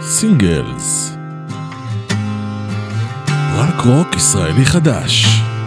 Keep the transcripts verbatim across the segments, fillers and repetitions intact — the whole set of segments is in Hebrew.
סינגלס, רק רוק ישראלי חדש.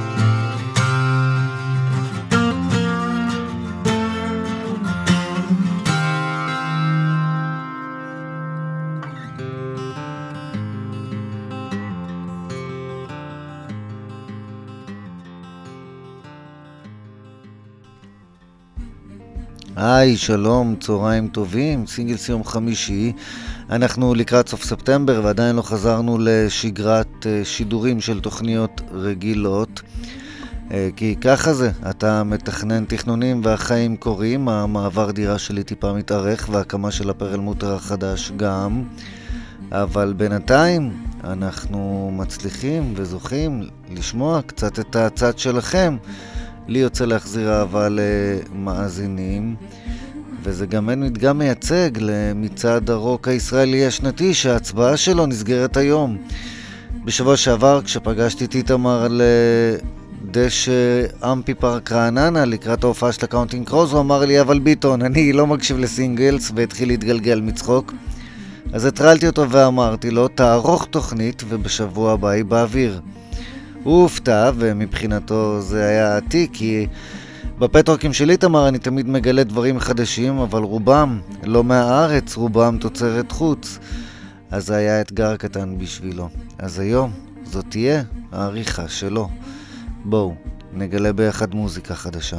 היי, שלום, צהריים טובים, סינגלס יום חמישי. אנחנו לקראת סוף ספטמבר ועדיין לא חזרנו לשגרת שידורים של תוכניות רגילות, כי ככה זה, אתה מתכנן תכנונים והחיים קורים, המעבר דירה שלי טיפה מתארך והקמה של הפרלמוטר החדש גם, אבל בינתיים אנחנו מצליחים וזוכים לשמוע קצת את הצד שלכם. לי יוצא להחזיר אהבה למאזינים, וזה גם אין מדגם מייצג למצעד הרוק הישראלי השנתי שההצבעה שלו נסגרת היום. בשבוע שעבר כשפגשתי את איתמר לדשא אמפי פארק רעננה לקראת ההופעה של הקאונטינג קרוז, הוא אמר לי, אבל ביטון, אני לא מקשיב לסינגלס, והתחיל להתגלגל מצחוק. אז הטרלתי אותו ואמרתי לו, תערוך תוכנית ובשבוע הבא היא באוויר. הוא הופתע, ומבחינתו זה היה עתיק, כי בפטרוקים של איתמר אני תמיד מגלה דברים חדשים, אבל רובם לא מהארץ, רובם תוצרת חוץ. אז זה היה אתגר קטן בשבילו. אז היום זאת תהיה העריכה שלו. בואו, נגלה ביחד מוזיקה חדשה.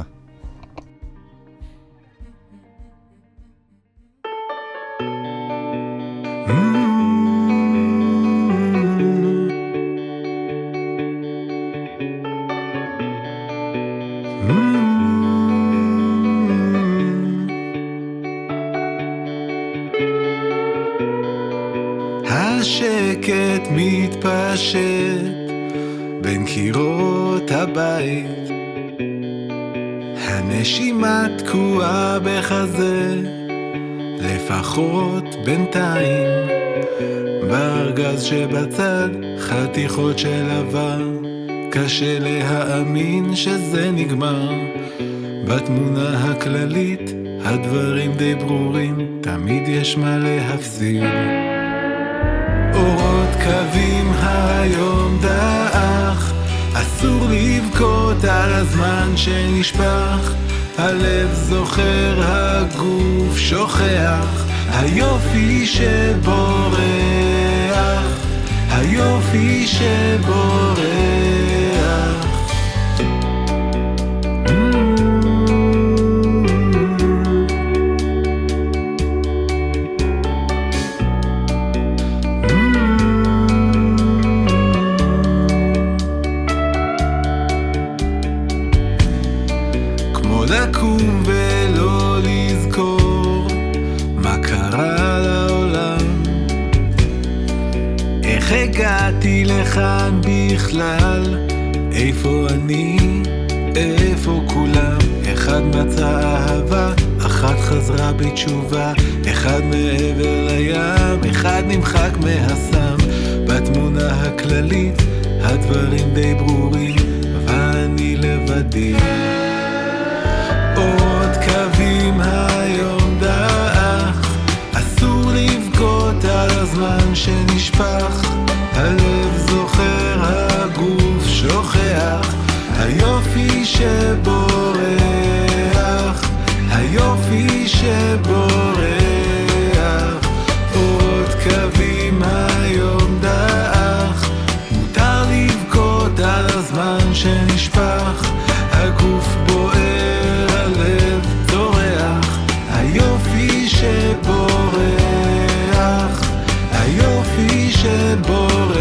השקט מתפשט בין קירות הבית, הנשימה תקועה בחזה, לפחות בינתיים. בארגז שבצד חתיכות של עבר, קשה להאמין שזה נגמר. בתמונה הכללית הדברים די ברורים, תמיד יש מה להפסיד. אורות קווים היום דאח, אסור לבכות על הזמן שנשפך. הלב זוכר, הגוף שוכח, היופי שבורח, היופי שבורח. לקום ולא לזכור מה קרה לעולם, איך הגעתי לכאן בכלל, איפה אני, איפה כולם. אחד מצא אהבה, אחת חזרה בתשובה, אחד מעבר לים, אחד נמחק מהסם. בתמונה הכללית הדברים די ברורים, ואני לבדי. עוד קווים היום דאח, אסור לבכות על הזמן שנשפך. הלב זוכר, הגוף שוכח, היופי שבורח, היופי שבורח. עוד קווים היום דאח, מותר לבכות על הזמן שנשפך. הגוף בוער, הלב צורח, היופי שבורח, היופי שבורח.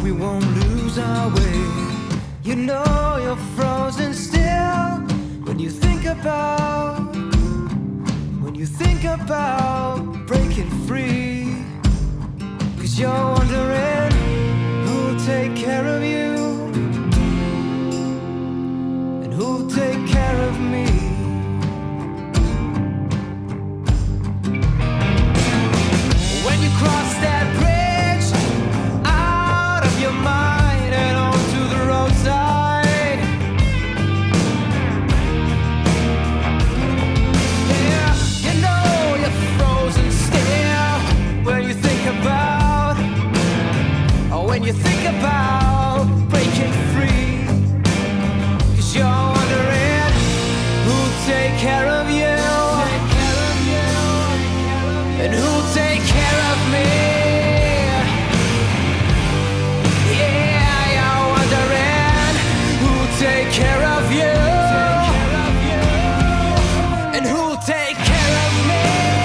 we won't lose our way. You know you're frozen still when you think about, when you think about breaking free. 'Cause you're wondering who'll take care of you and who'll take care of me. When you cross that bridge out of your mind and onto the roadside, yeah, you know you're frozen still when you think about, or when you think about breaking free. 'Cause you're wondering who'll take care of you and who'll take care of me. Yeah, you're wondering who'll take care of you and who'll take care of me.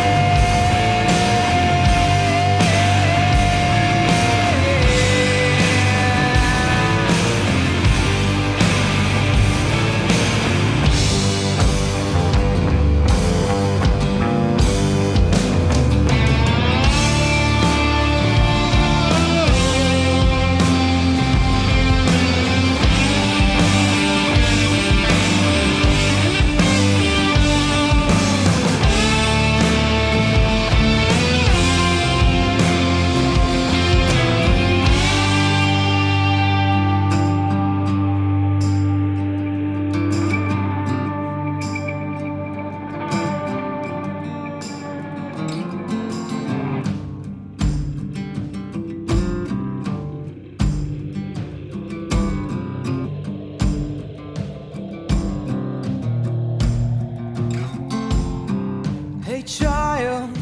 Hey child,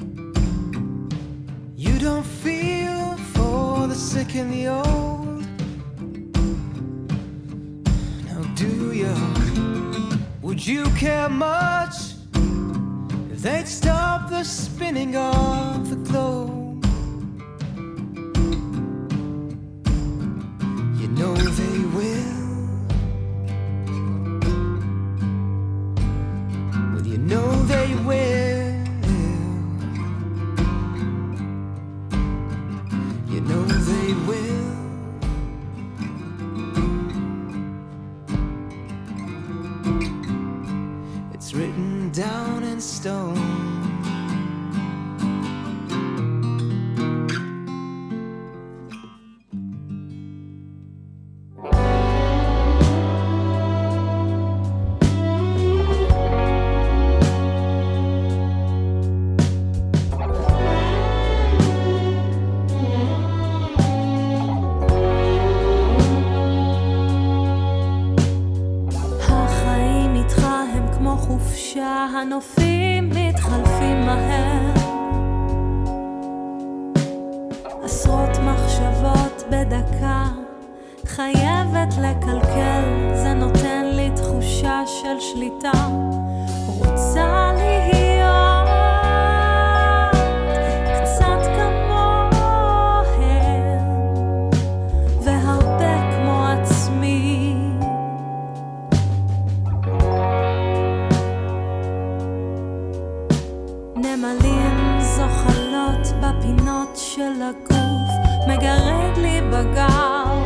you don't feel for the sick and the old, now do you? Would you care much if they'd stop the spinning of the globe? You know they will. Well, you know they will. You know they will. It's written down in stone. הנופים מתחלפים מהר, עשרות מחשבות בדקה, חייבת לקלקל, זה נותן לי תחושה של שליטה, רוצה להיות קצת כמוהם והרבה כמו עצמי. נמלים זוחלות בפינות של הגוף, מגרד לי בגר,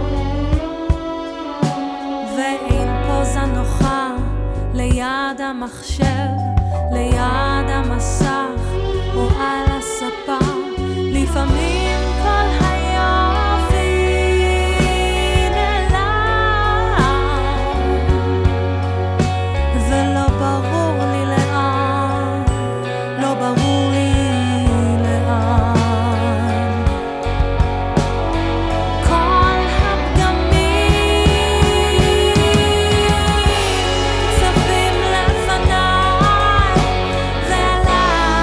ואין פוזה נוחה ליד המחשב, ליד המסך או על הספה. לפעמים כל היופי נעלם ולא ברור לי לאן, לא ברור לי לאן. כל הפגמים צפים לפניי ועליי,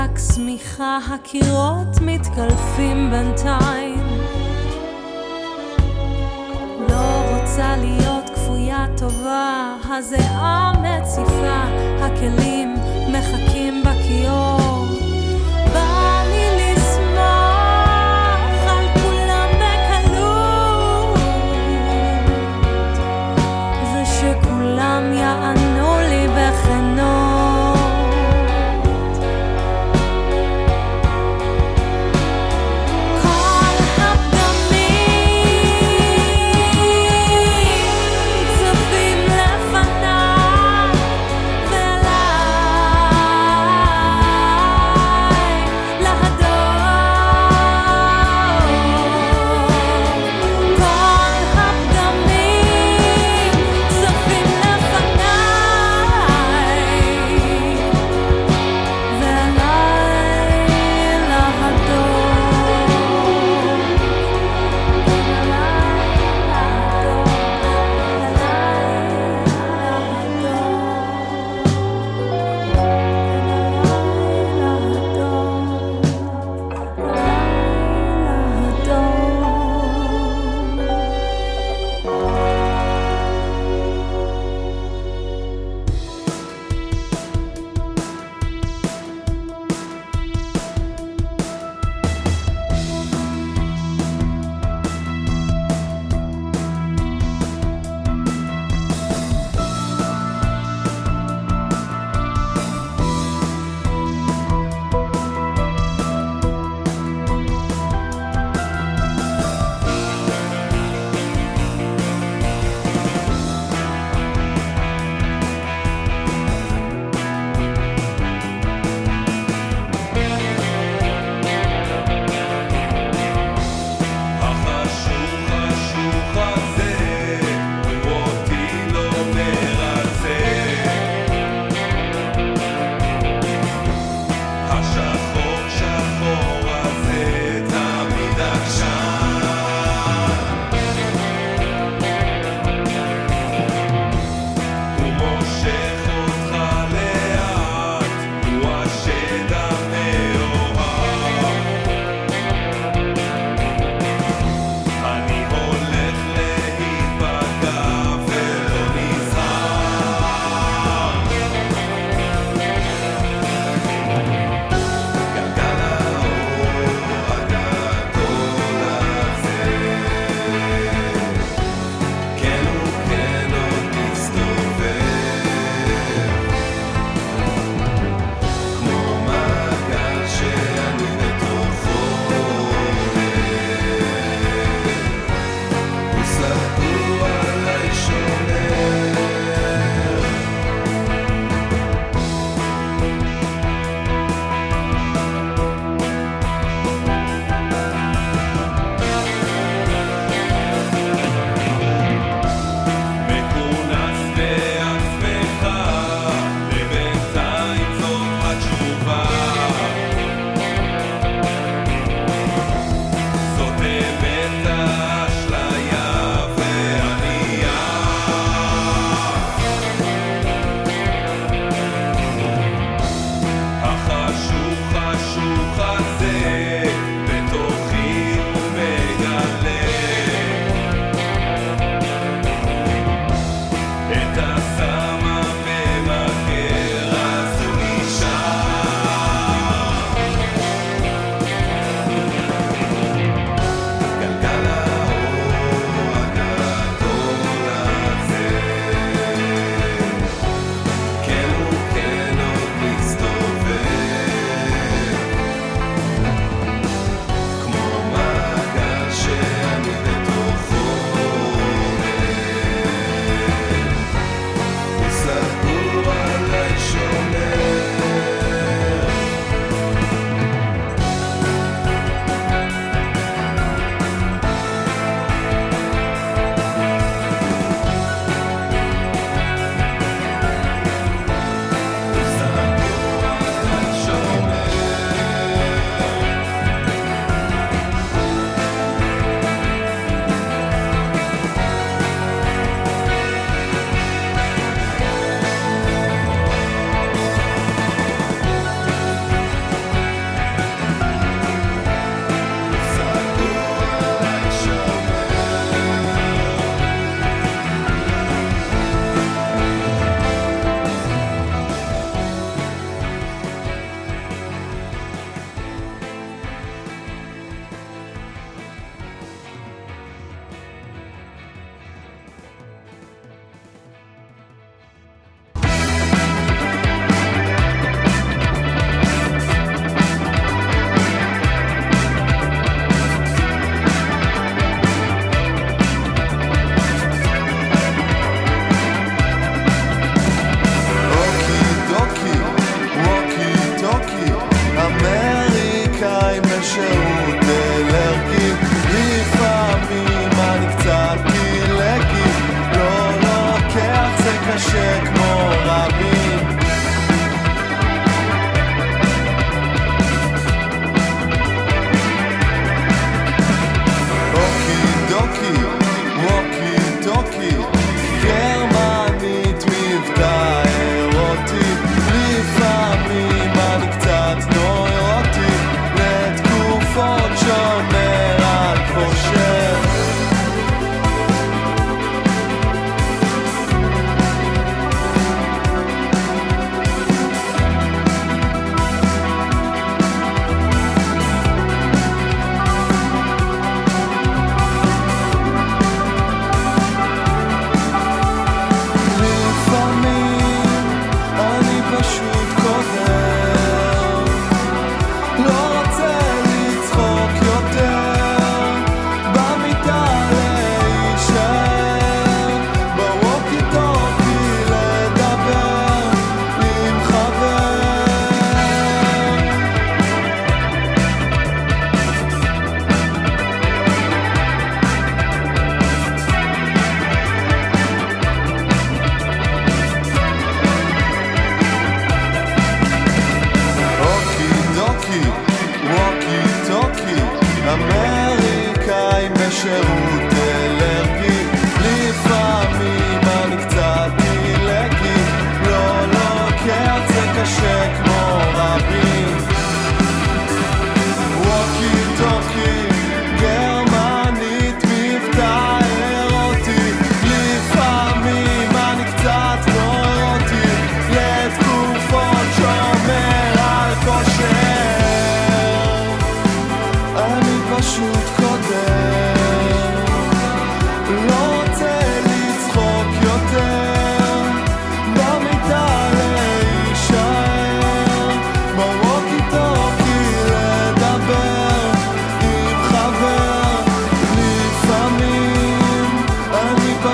רק שמיכה, הקירות מתקלפים בינתיים. לא רוצה להיות כפויה טובה, הזיעה מציפה, הכלים מחכים בכיור. בא לי לשמוח על כולם בקלות, ושכולם יענו לי בכנות. צפים לפניי, ולך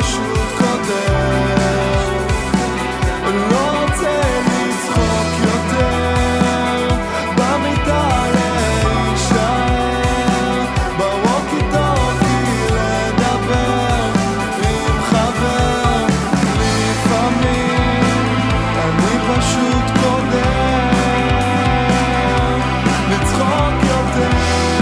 פשוט קודר, לא רוצה לצחוק יותר, במיטה להישאר, בווקי טוקי לדבר עם חבר, לפעמים אני פשוט קודר, לצחוק יותר,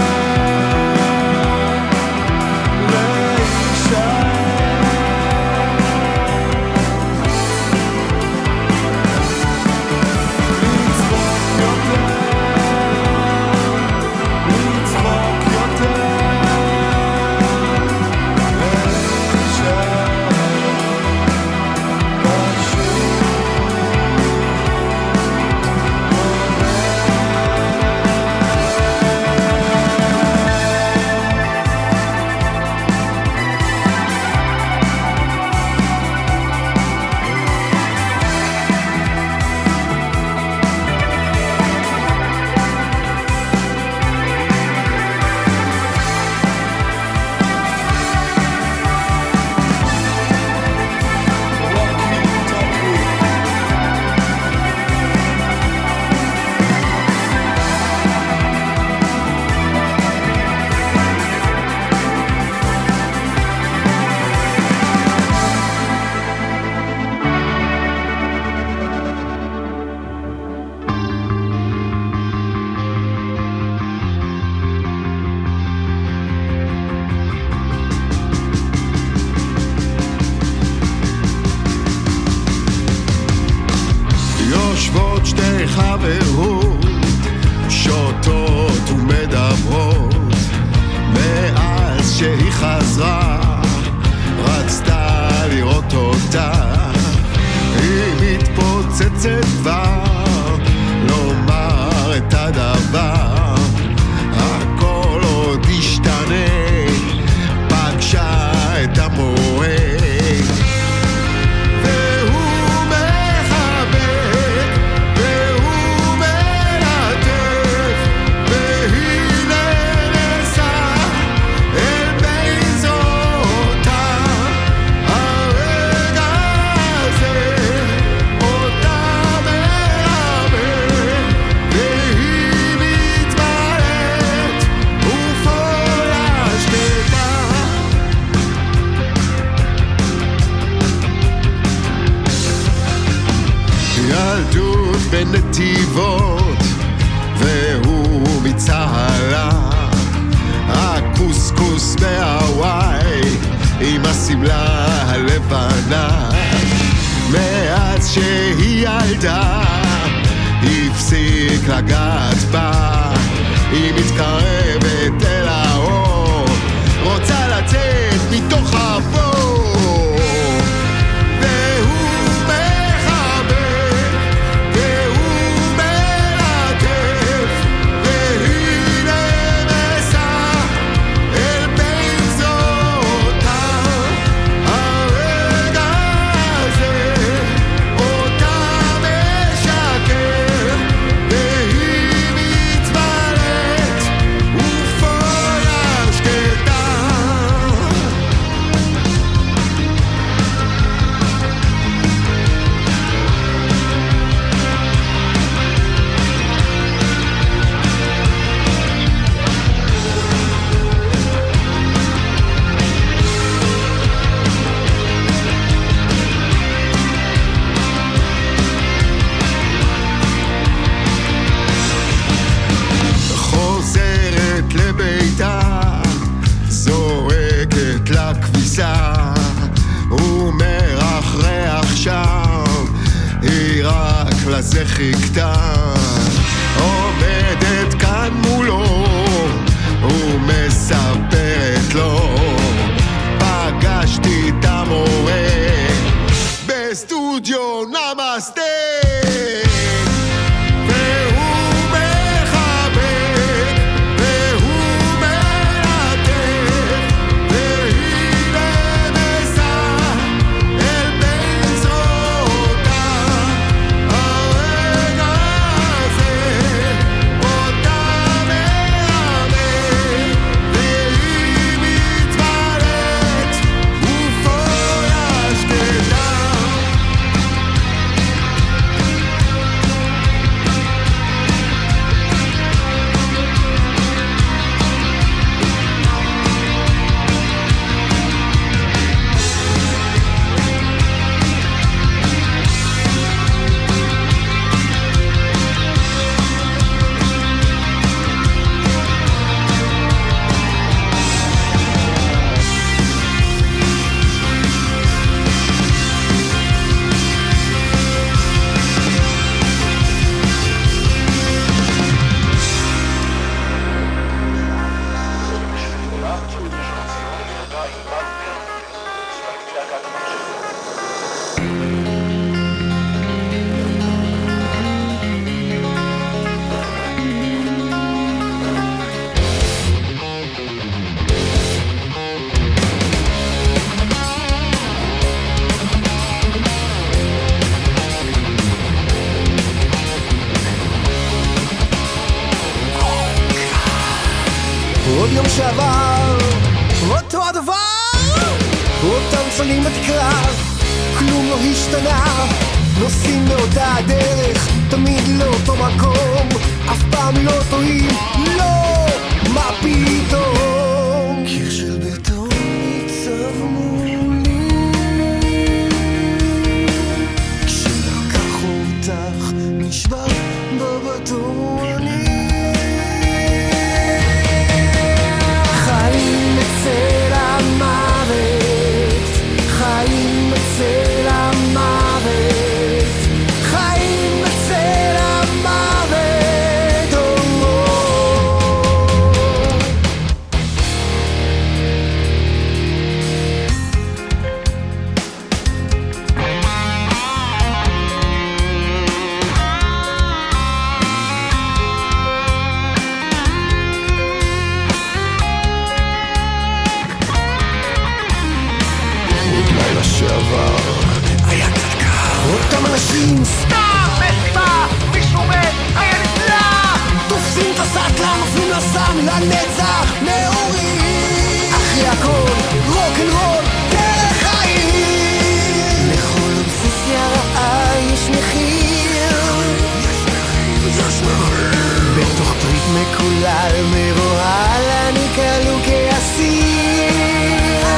יושבות שתי חברות, שותות ומדברות, מאז שהיא חזרה, רצתה לראות אותה, היא מתפוצצת כבר, לומר את הדבר, הכל עוד ישתנה, פגשה את המורה, בנתיבות והוא מצהלה, הקוסקוס מהוואי עם הסמלה הלבנה, מאז שהיא ילדה הפסיק לגעת בה, היא מתקרבת אל האור, רוצה לצאת מתוך הבור, ומרחרח שם, היא רק לזה חיכתה, עומדת כאן מולו ומספרת לו, פגשתי את המורה בסטודיו נמסטה, Feuer נפלים בתקרה, כלום לא השתנה, נוסעים מאותה הדרך, תמיד לאותו מקום, אף פעם לא טועים, לא, מה פתאום? קיר של בטון ניצב מולי, כשלקח אותך נשבר בבטון אני חיים אצל המוות, חיים אצל המוות, חיים אצל המוות, oh, לילה שעבר היה קצת קר, אותם אנשים סתם מסיבה, מישהו מת, היה נפלא, תופסים את הסטלה, נופלים לסם, לנצח, נאורים, אחרי הכל, רוק'נ'רול, דרך חיים, לכל אובססיה רעה יש מחיר, יש מחיר, בתוך טריק מקולל, מבוהל, אני כלוא כאסיר,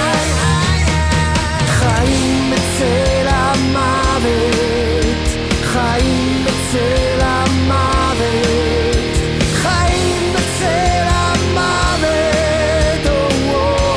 חיים אצל המוות, חיים אצל המוות, חיים אצל המוות, oh, oh,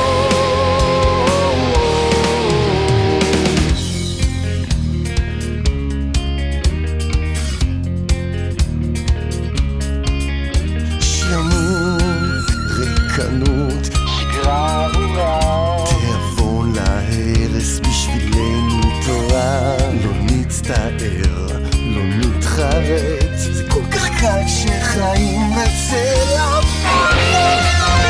oh. שמות, ריקנות, שגרה ארורה, תיאבון להרס בשבילנו תורה, לא נצטער, לא נתחרט, זה כל כך קל שחיים אצל המוות.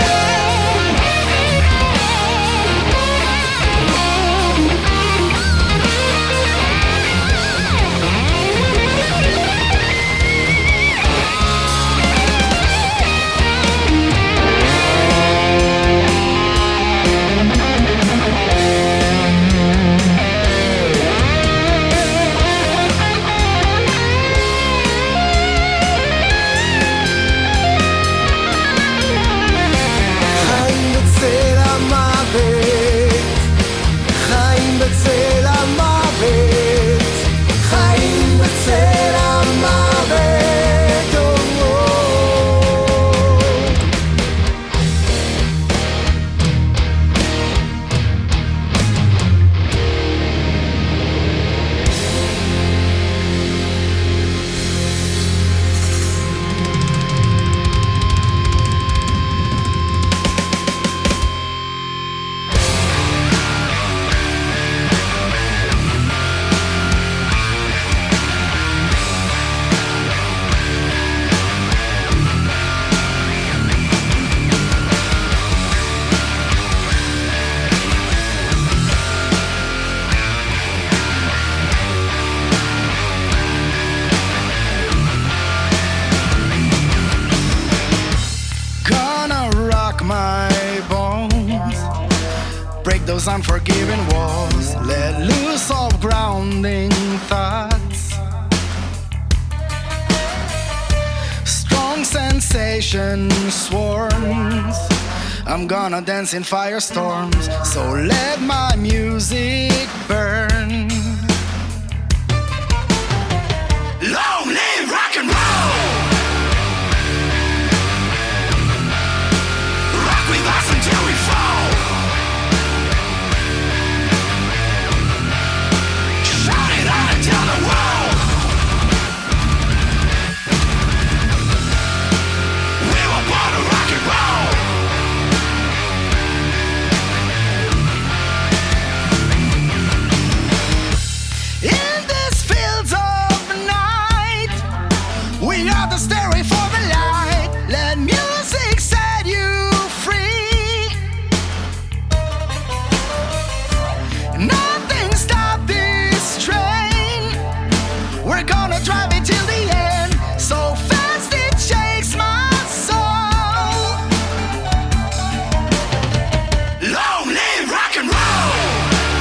Those unforgiving walls, let loose of grounding thoughts, strong sensation swarms, I'm gonna dance in firestorms, so let my music burn. Long live rock and roll, rock with us until we fall. Tell the world we were born to rock and roll. In these fields of night, we are the stairway for the light. Let music set you free. Nothing stop this train. We're gonna drive it till the end, so fast it shakes my soul. Long live rock and roll.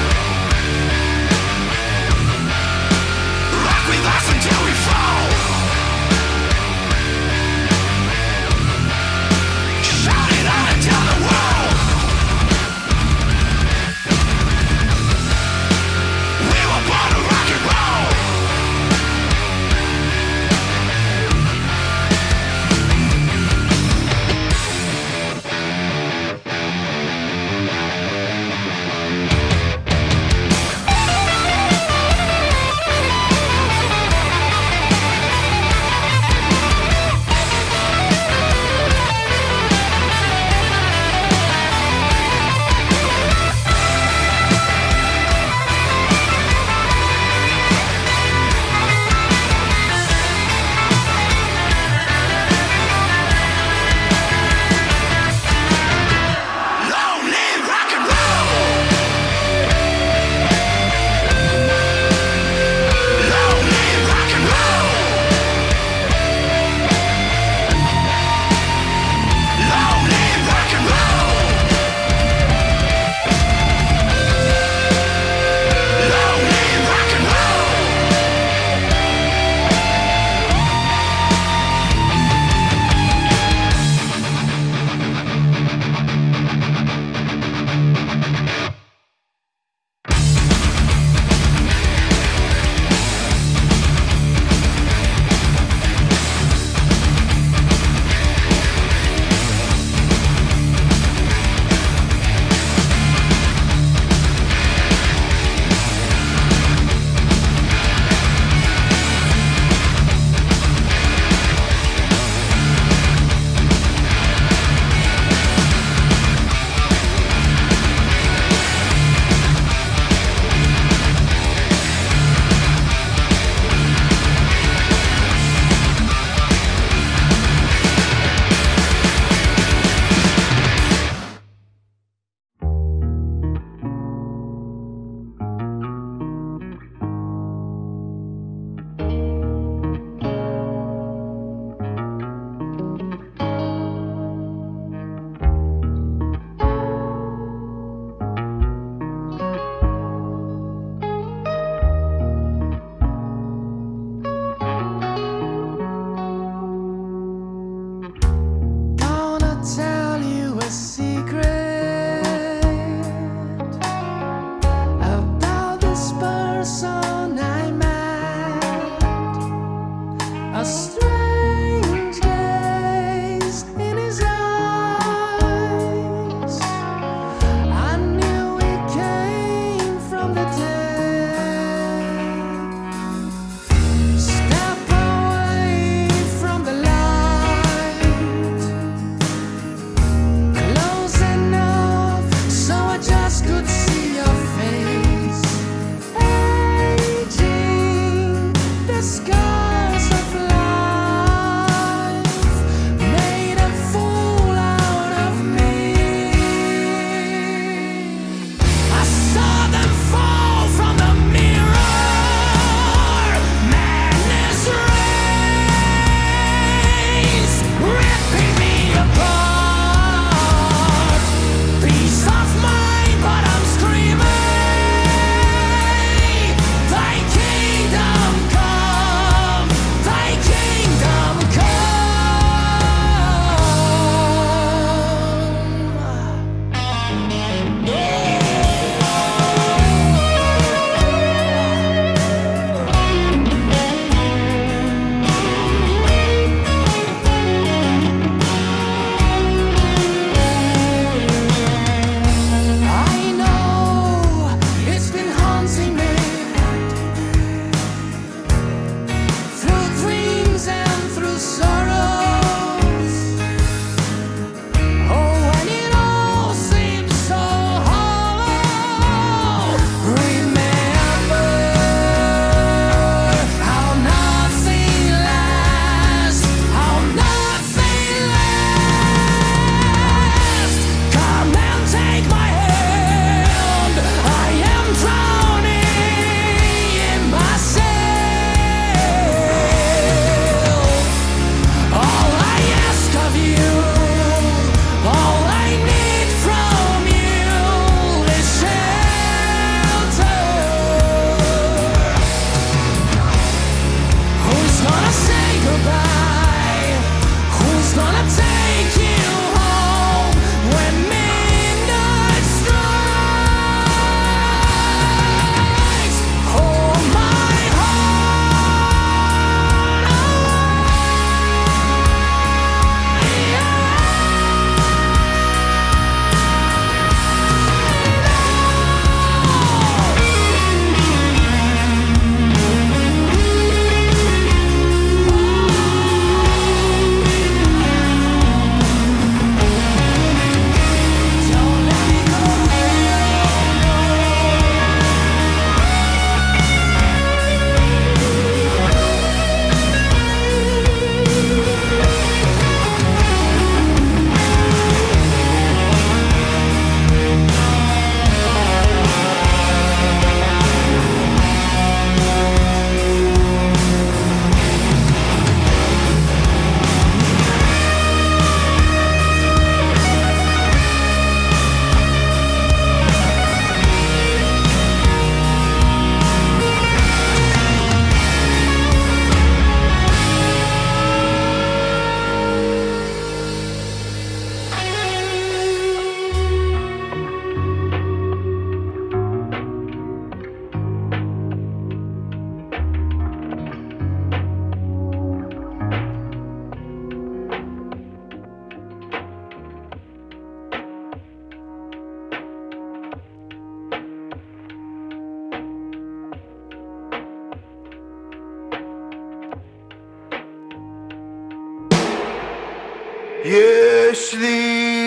יש לי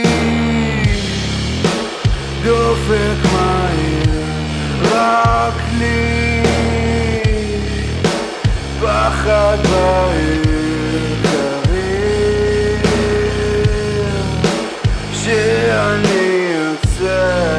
דופק מהיר, רק לי פחד בעיר קריר שאני יוצא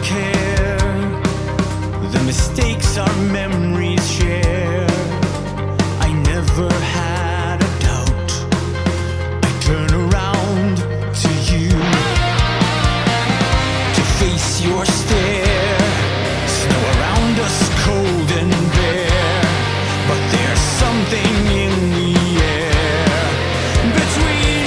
care. The mistakes our memories share. I never had a doubt. I turn around to you to face your stare. Snow around us, cold and bare, but there's something in the air between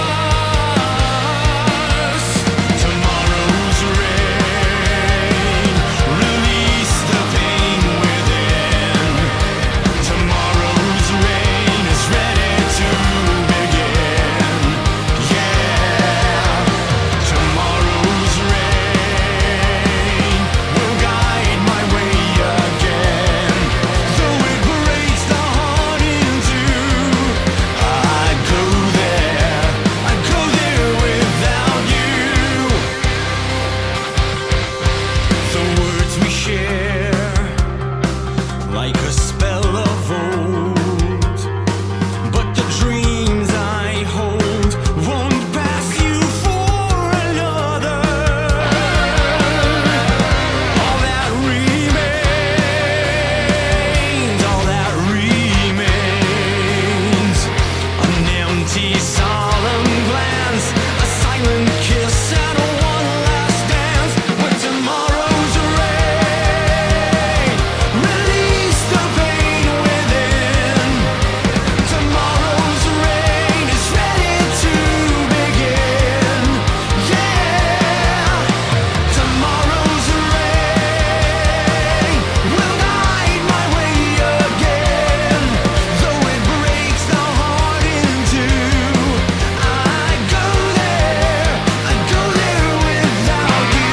us. Tomorrow's rain, release the pain within. Tomorrow's rain is ready to begin. Yeah, tomorrow's rain will guide my way again. Though it breaks the heart in two, I'd go there, I'd go there without you. The words we share, like a spell of old, but the dreams I hold won't pass you for another. All that remains, all that remains, an empty, solemn glance, a silent kiss, and a one last dance. When tomorrow's rain, release the pain within. Tomorrow's rain is ready to begin. Yeah, tomorrow's rain will guide my way again. Though it breaks the heart in two, I'd go there, I'd go there without you.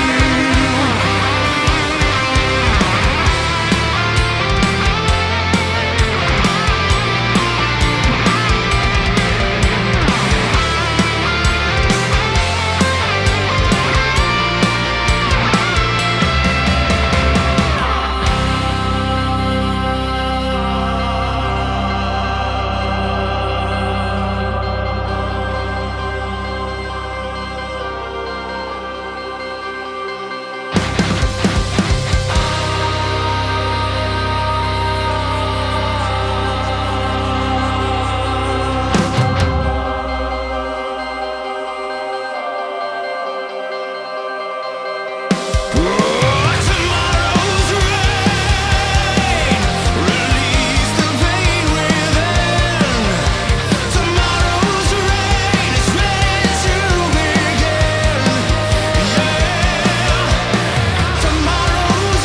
Tomorrow's rain, release the pain within. Tomorrow's rain is ready to begin. Yeah, tomorrow's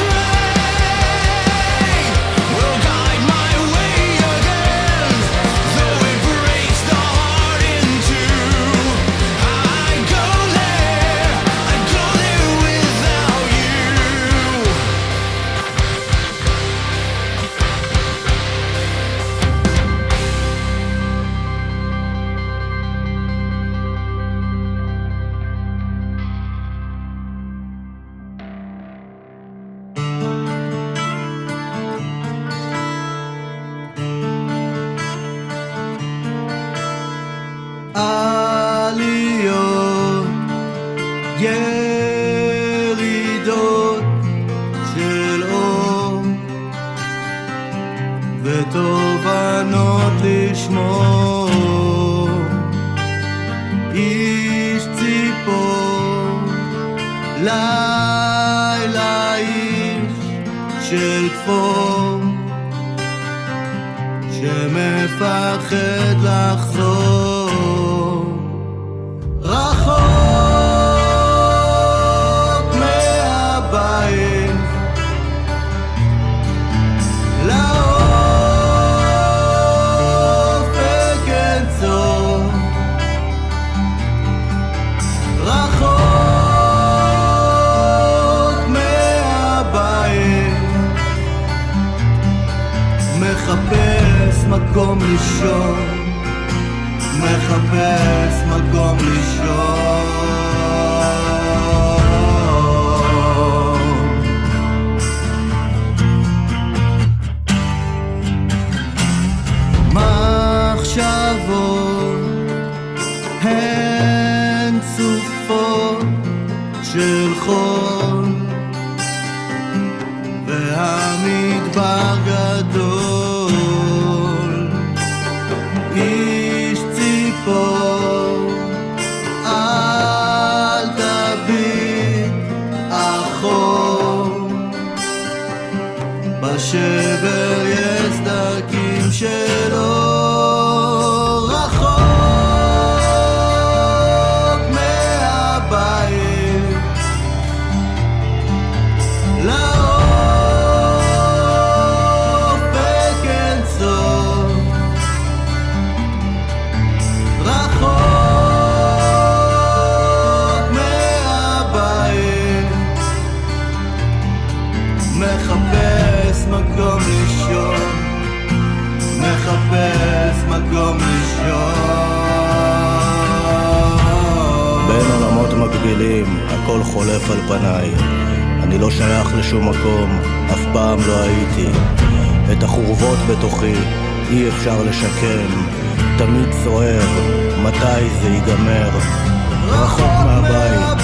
rain will guide my way again. Though it breaks the heart in two, I'd go there, I'd go there without you. עליות, ירידות של אור ותובנות לשמור. איש ציפור, לילה איש של כפור שמפחד לחזור רחוק מהבית לאופק אין סוף רחוק מהבית מחפש מקום לישון מחפש מקום לישון מחשבות הן סופות של חול שבר יש סדקים שלו רחוק מהבית לאופק אין סוף רחוק מהבית מחפש מקום לישון מחפש מקום לישון בין עולמות מקבילים הכל חולף על פניי אני לא שייך לשום מקום אף פעם לא הייתי את החורבות בתוכי אי אפשר לשקם תמיד סוער מתי זה ייגמר רחוק מהבית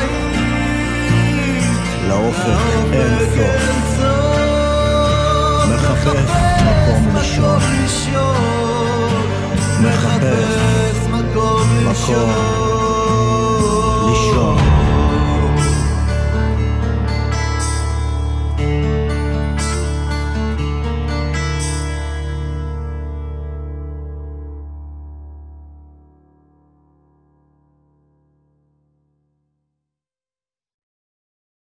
לאופק אין סוף מחפש מקום לישון מחפש מקום